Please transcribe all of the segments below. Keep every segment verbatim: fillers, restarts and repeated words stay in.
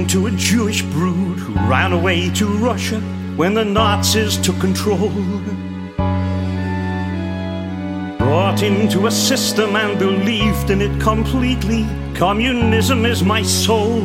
into a Jewish brood who ran away to Russia when the Nazis took control. Brought into a system and believed in it completely. Communism is my soul.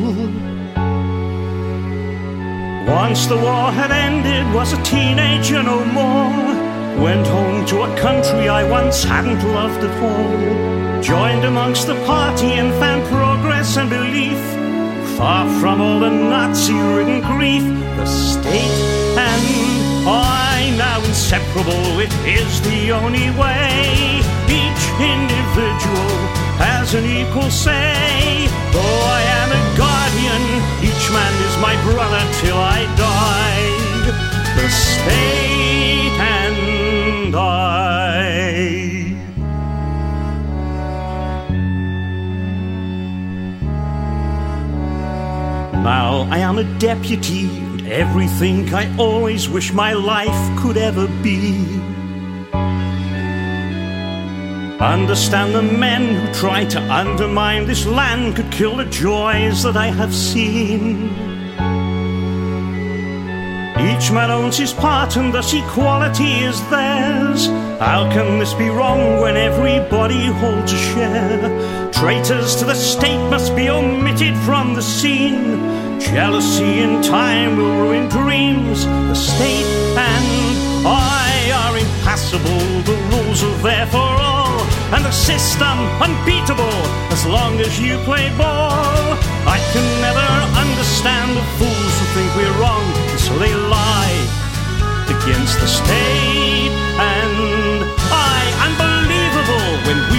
Once the war had ended, was a teenager no more. Went home to a country I once hadn't loved at all. Joined amongst the party and found progress and belief. Far from all the Nazi-ridden grief, the state and I now inseparable. It is the only way. Each individual has an equal say. Though I am a guardian, each man is my brother till I die. The state and I. Now I am a deputy, and everything I always wish my life could ever be. Understand the men who try to undermine this land could kill the joys that I have seen. Each man owns his part and thus equality is theirs. How can this be wrong when everybody holds a share? Traitors to the state must be omitted from the scene. Jealousy in time will ruin dreams. The state and I are impassable. The rules are there for all, and the system unbeatable as long as you play ball. I can never understand the fools who think we're wrong, so they lie against the state and I. Unbelievable when we